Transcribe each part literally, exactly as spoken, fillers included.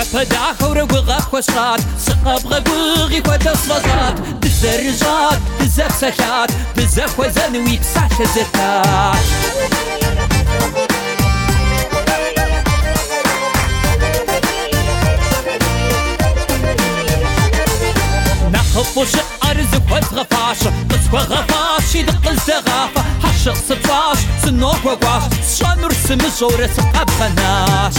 فدا خورة وغا خوشات سقاب غبوغي وتصفزات بزرجات بزاف سكات بزاف وزنوي بساش زتات نخفوش أرزق وتغفاش قصوى غفاش يدق الزغافة حشق صفاش سنوك وقواش شان رسم الجورة سقاب خناش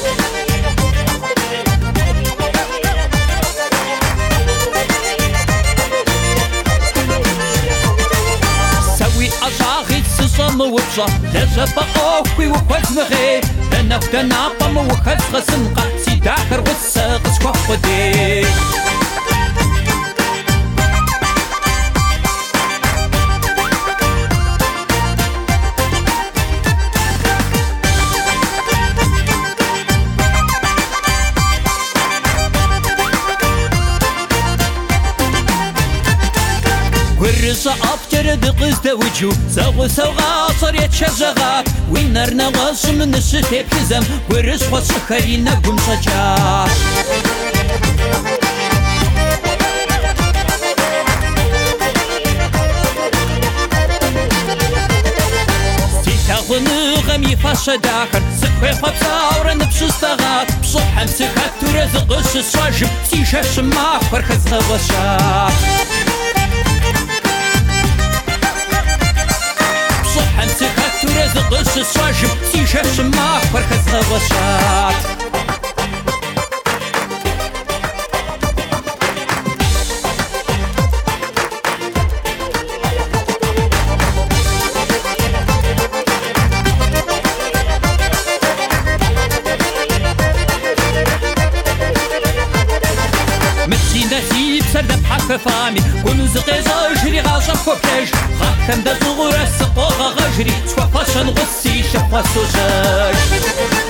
سوي أشاغي تسجم وبجا لجب أوكي وكوز مغي لنف دناقم وخز غسنقا سيداخر وساقس وخدي ورزا أبتر دقز دوجو زغو سوغا صريت شجغات وينرنا غاش من الشتيب حزم ورز وصخرينا قم شجاع سيتاغنو غمي فاشا داخل سخوي خبصاورا نبش استغات بصحة مسكات ترزق الشاجب سيشا شماخ فرخز غوشات ترزق الشاجب سيشا شماخ فرخز غوشات نسيب سردب حق فامي كنوز غيزا جري غاجا فوكيج غاكم دا زغورة سقوغا غجري سوا فاشن غسي شفا سوجاج